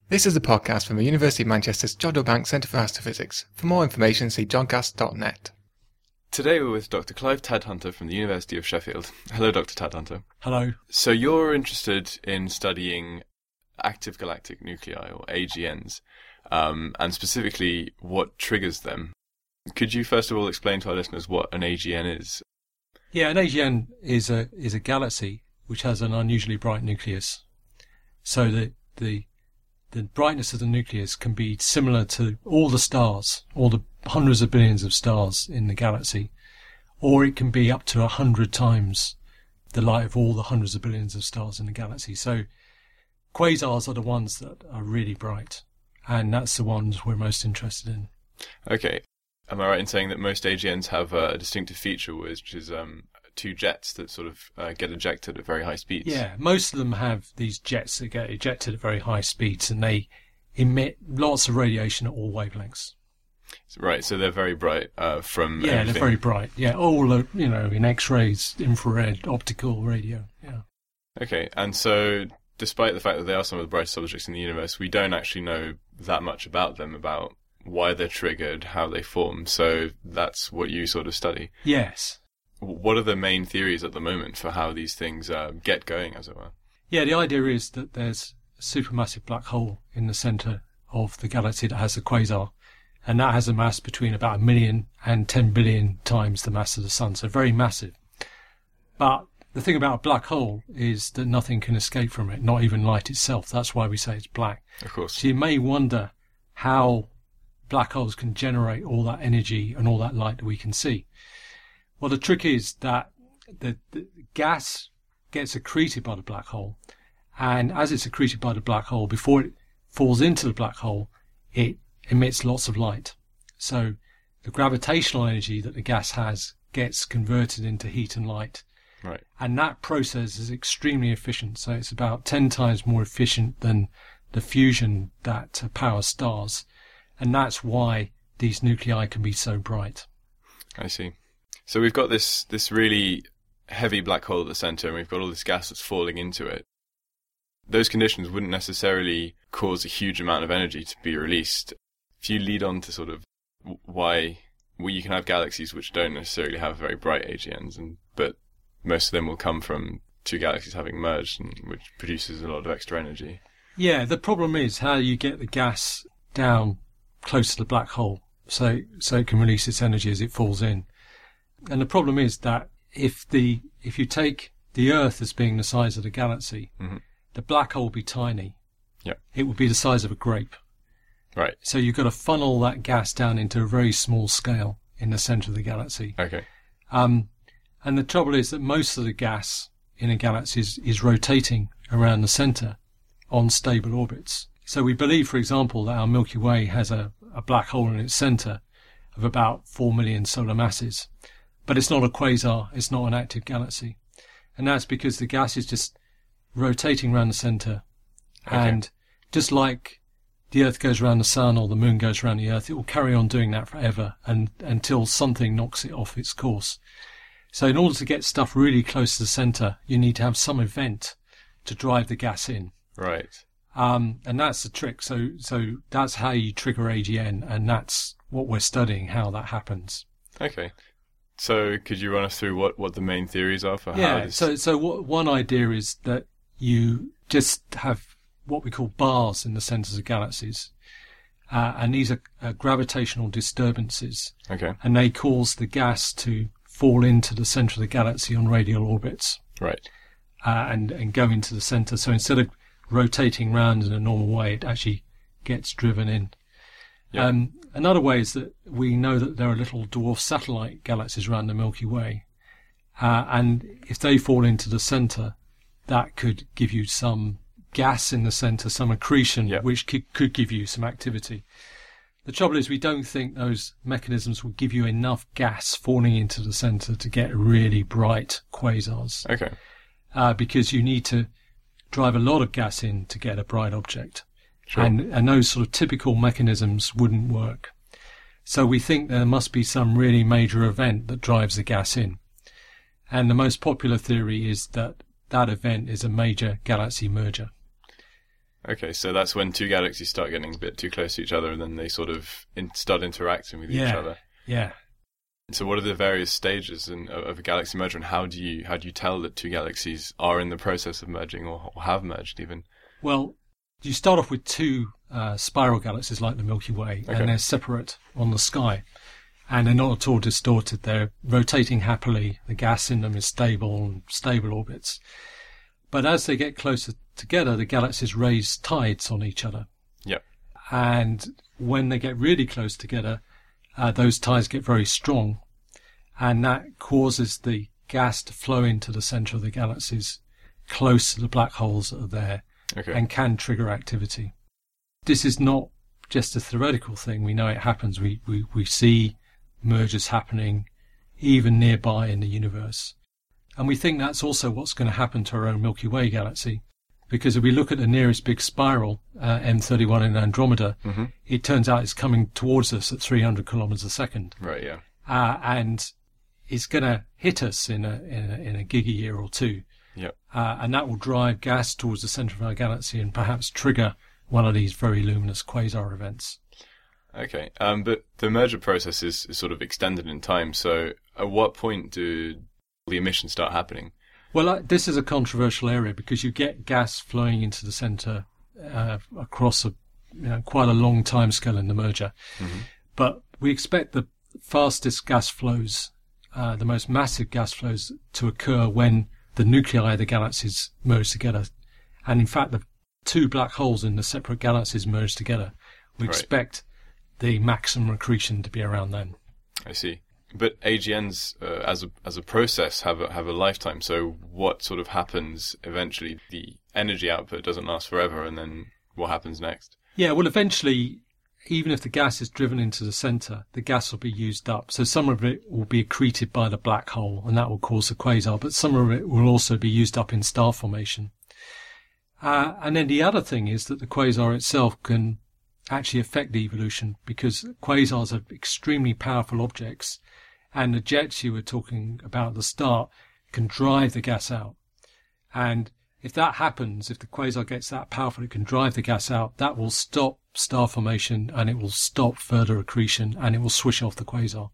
This is a podcast from the University of Manchester's Jodrell Bank Centre for Astrophysics. For more information, see jodcast.net. Today we're with Dr. Clive Tadhunter from the University of Sheffield. Hello, Dr. Tadhunter. Hello. So you're interested in studying active galactic nuclei, or AGNs, and specifically what triggers them. Could you first of all explain to our listeners what an AGN is? Yeah, an AGN is a galaxy which has an unusually bright nucleus. So the brightness of the nucleus can be similar to all the stars, all the hundreds of billions of stars in the galaxy, or it can be up to 100 times the light of all the hundreds of billions of stars in the galaxy. So quasars are the ones that are really bright, and that's the ones we're most interested in. Okay. Am I right in saying that most AGNs have a distinctive feature, which is two jets that sort of get ejected at very high speeds? Yeah, most of them have these jets that get ejected at very high speeds, and they emit lots of radiation at all wavelengths. Right, so they're very bright from Yeah, everything. they're very bright. Yeah, all, in X-rays, infrared, optical, radio, yeah. Okay, and so despite the fact that they are some of the brightest objects in the universe, we don't actually know that much about them, about why they're triggered, how they form. So that's what you sort of study. Yes. What are the main theories at the moment for how these things get going, as it were? Yeah, the idea is that there's a supermassive black hole in the centre of the galaxy that has a quasar, and that has a mass between about 1 million and 10 billion times the mass of the Sun, so very massive. But the thing about a black hole is that nothing can escape from it, not even light itself. That's why we say it's black. Of course. So you may wonder how black holes can generate all that energy and all that light that we can see. Well, the trick is that the gas gets accreted by the black hole, and as it's accreted by the black hole, before it falls into the black hole, it emits lots of light. So the gravitational energy that the gas has gets converted into heat and light. Right. And that process is extremely efficient. So it's about 10 times more efficient than the fusion that powers stars. And that's why these nuclei can be so bright. I see. So we've got this really heavy black hole at the centre, and we've got all this gas that's falling into it. Those conditions wouldn't necessarily cause a huge amount of energy to be released. If you lead on to sort of why you can have galaxies which don't necessarily have very bright AGNs, but most of them will come from two galaxies having merged, and which produces a lot of extra energy. Yeah, the problem is how you get the gas down close to the black hole so it can release its energy as it falls in. And the problem is that if you take the Earth as being the size of the galaxy, mm-hmm. the black hole would be tiny. Yeah. It would be the size of a grape. Right. So you've got to funnel that gas down into a very small scale in the centre of the galaxy. Okay. And the trouble is that most of the gas in a galaxy is rotating around the centre on stable orbits. So we believe, for example, that our Milky Way has a black hole in its centre of about 4 million solar masses. But it's not a quasar, it's not an active galaxy. And that's because the gas is just rotating around the centre. Okay. And just like the Earth goes around the Sun or the Moon goes around the Earth, it will carry on doing that forever until something knocks it off its course. So in order to get stuff really close to the centre, you need to have some event to drive the gas in. Right. And that's the trick. So that's how you trigger AGN, and that's what we're studying, how that happens. Okay. So could you run us through what the main theories are for how this... So one idea is that you just have what we call bars in the centres of galaxies. And these are gravitational disturbances. Okay. And they cause the gas to fall into the centre of the galaxy on radial orbits. Right. And go into the centre. So instead of rotating round in a normal way, it actually gets driven in. Yeah. Another way is that we know that there are little dwarf satellite galaxies around the Milky Way. And if they fall into the centre, that could give you some gas in the centre, some accretion, which could give you some activity. The trouble is we don't think those mechanisms will give you enough gas falling into the centre to get really bright quasars. Okay. Because you need to drive a lot of gas in to get a bright object. Sure. And those sort of typical mechanisms wouldn't work. So we think there must be some really major event that drives the gas in. And the most popular theory is that event is a major galaxy merger. Okay, so that's when two galaxies start getting a bit too close to each other, and then they sort of start interacting with each other. Yeah. So what are the various stages of a galaxy merger, and how do you tell that two galaxies are in the process of merging or have merged even? Well, you start off with two spiral galaxies like the Milky Way, Okay. and they're separate on the sky. And they're not at all distorted. They're rotating happily. The gas in them is stable orbits. But as they get closer together, the galaxies raise tides on each other. Yep. And when they get really close together, those tides get very strong. And that causes the gas to flow into the center of the galaxies, close to the black holes that are there, Okay. and can trigger activity. This is not just a theoretical thing. We know it happens. We see mergers happening even nearby in the universe. And we think that's also what's going to happen to our own Milky Way galaxy. Because if we look at the nearest big spiral, M31 in Andromeda, it turns out it's coming towards us at 300 kilometers a second. Right, yeah. And it's going to hit us in a giga-year or two. Yep. And that will drive gas towards the center of our galaxy and perhaps trigger one of these very luminous quasar events. Okay, but the merger process is sort of extended in time, so at what point do the emissions start happening? Well, this is a controversial area because you get gas flowing into the centre across quite a long time scale in the merger. But we expect the fastest gas flows, the most massive gas flows, to occur when the nuclei of the galaxies merge together. And in fact, the two black holes in the separate galaxies merge together. We expect the maximum accretion to be around then. I see. But AGNs, as a process, have a lifetime. So what sort of happens eventually? The energy output doesn't last forever, and then what happens next? Yeah, well, eventually, even if the gas is driven into the centre, the gas will be used up. So some of it will be accreted by the black hole, and that will cause a quasar. But some of it will also be used up in star formation. And then the other thing is that the quasar itself can actually affect the evolution, because quasars are extremely powerful objects, and the jets you were talking about at the start can drive the gas out. And if that happens, if the quasar gets that powerful, it can drive the gas out, that will stop star formation, and it will stop further accretion, and it will switch off the quasar.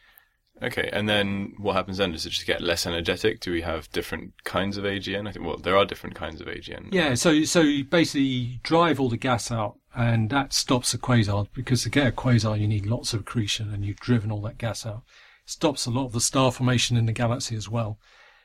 Okay, and then what happens then? Does it just get less energetic? Do we have different kinds of AGN? I think, well, there are different kinds of AGN. Yeah, so you basically drive all the gas out, and that stops the quasar, because to get a quasar you need lots of accretion, and you've driven all that gas out. Stops a lot of the star formation in the galaxy as well.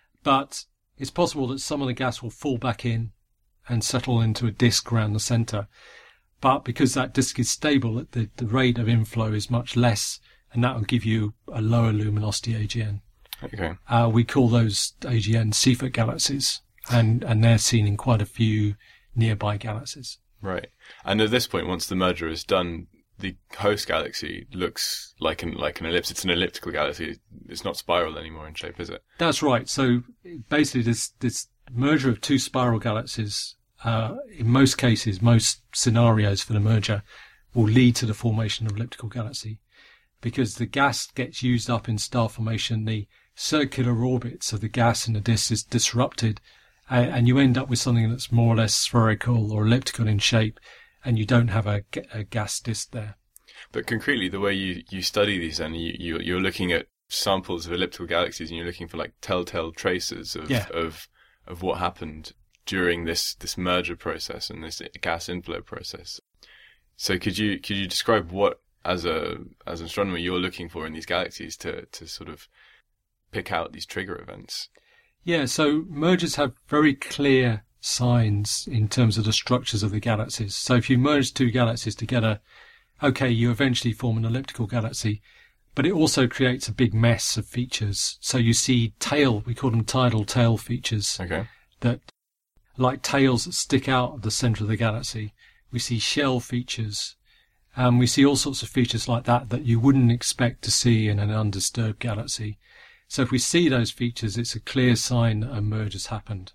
But it's possible that some of the gas will fall back in and settle into a disk around the centre. But because that disk is stable, the rate of inflow is much less, and that will give you a lower luminosity AGN. Okay. We call those AGN Seyfert galaxies, and they're seen in quite a few nearby galaxies. Right. And at this point, once the merger is done, the host galaxy looks like an ellipse. It's an elliptical galaxy. It's not spiral anymore in shape, is it? That's right. So basically, this merger of two spiral galaxies, in most cases, most scenarios for the merger, will lead to the formation of elliptical galaxy, because the gas gets used up in star formation. The circular orbits of the gas in the disk is disrupted, and you end up with something that's more or less spherical or elliptical in shape, and you don't have a gas disk there. But concretely, the way you study these, then you're looking at samples of elliptical galaxies, and you're looking for like telltale traces of what happened during this merger process and this gas inflow process. So could you describe what, as an astronomer, you're looking for in these galaxies to sort of pick out these trigger events? Yeah, so mergers have very clear signs in terms of the structures of the galaxies. So if you merge two galaxies together, okay, you eventually form an elliptical galaxy, but it also creates a big mess of features. So you see we call them tidal tail features, that like tails that stick out of the center of the galaxy. We see shell features, and we see all sorts of features like that you wouldn't expect to see in an undisturbed galaxy. So if we see those features, it's a clear sign that a merge has happened.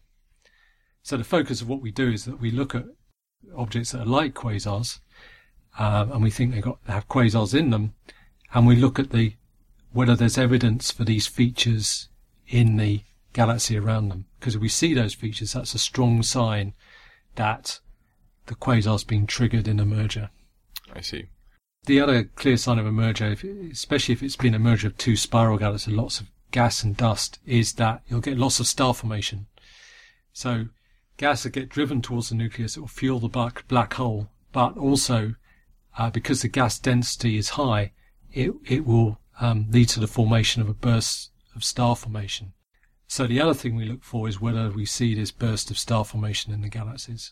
So the focus of what we do is that we look at objects that are like quasars, and we think they have quasars in them, and we look at whether there's evidence for these features in the galaxy around them. Because if we see those features, that's a strong sign that the quasar's being triggered in a merger. I see. The other clear sign of a merger, especially if it's been a merger of two spiral galaxies, lots of gas and dust, is that you'll get lots of star formation. So gas that get driven towards the nucleus, it will fuel the black hole, but also because the gas density is high, it will lead to the formation of a burst of star formation. So the other thing we look for is whether we see this burst of star formation in the galaxies.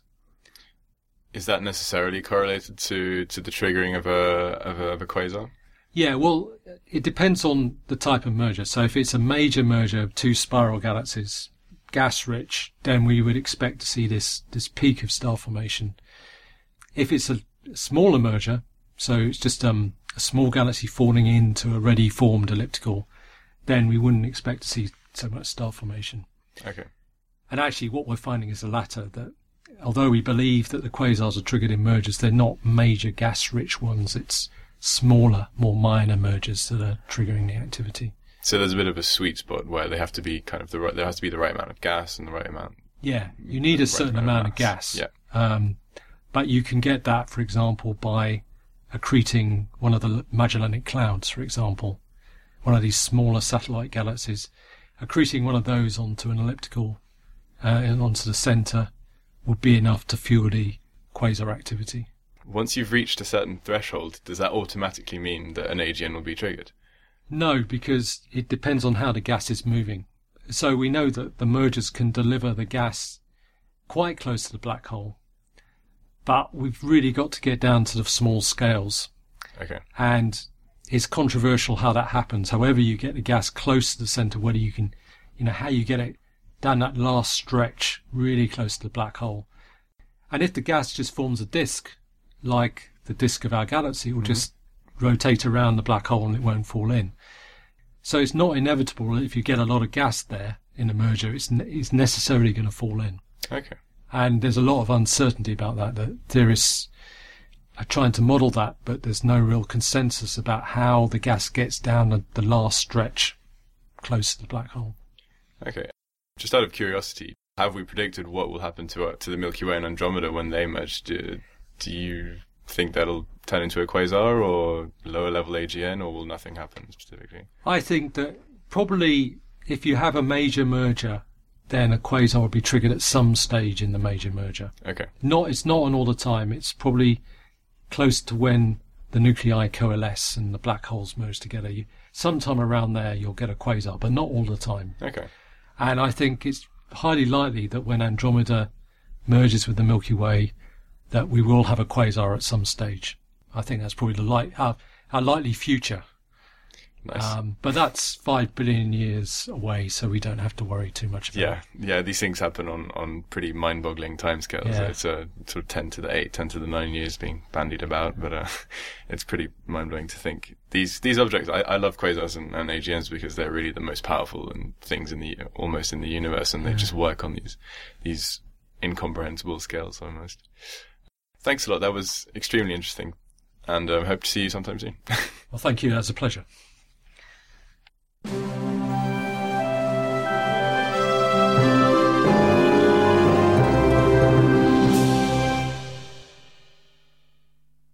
Is that necessarily correlated to the triggering of a quasar? Yeah, well, it depends on the type of merger. So if it's a major merger of two spiral galaxies, gas-rich, then we would expect to see this peak of star formation. If it's a smaller merger, so it's just a small galaxy falling into a ready formed elliptical, then we wouldn't expect to see so much star formation. Okay. And actually what we're finding is the latter, that although we believe that the quasars are triggered in mergers, they're not major gas-rich ones. It's smaller, more minor mergers that are triggering the activity. So there's a bit of a sweet spot where they have to be kind of there has to be the right amount of gas and the right amount. Yeah, you need a certain amount of gas. Yeah. But you can get that, for example, by accreting one of the Magellanic Clouds, for example, one of these smaller satellite galaxies. Accreting one of those onto an elliptical and onto the centre would be enough to fuel the quasar activity. Once you've reached a certain threshold, does that automatically mean that an AGN will be triggered? No, because it depends on how the gas is moving. So we know that the mergers can deliver the gas quite close to the black hole, but we've really got to get down to the small scales. Okay. And it's controversial how that happens. However you get the gas close to the centre, whether you can, how you get it down that last stretch really close to the black hole. And if the gas just forms a disk, like the disk of our galaxy, it will just rotate around the black hole and it won't fall in. So it's not inevitable that if you get a lot of gas there in a merger, it's necessarily going to fall in. Okay. And there's a lot of uncertainty about that theorists are trying to model that, but there's no real consensus about how the gas gets down the last stretch close to the black hole. Okay. Just out of curiosity, have we predicted what will happen to the Milky Way and Andromeda when they merge? Do you think that'll turn into a quasar or lower level AGN, or will nothing happen specifically? I think that probably if you have a major merger, then a quasar will be triggered at some stage in the major merger. Okay. It's not on all the time. It's probably close to when the nuclei coalesce and the black holes merge together. Sometime around there you'll get a quasar, but not all the time. Okay. And I think it's highly likely that when Andromeda merges with the Milky Way, that we will have a quasar at some stage. I think that's probably our likely future. Nice. But that's 5 billion years away, so we don't have to worry too much about it. Yeah, these things happen on pretty mind-boggling timescales. Yeah. It's sort of 10 to the 8, 10 to the 9 years being bandied about, but it's pretty mind-blowing to think. These objects, I love quasars and AGNs because they're really the most powerful and things almost in the universe, and they just work on these incomprehensible scales almost. Thanks a lot. That was extremely interesting, and hope to see you sometime soon. Well, thank you. That's a pleasure.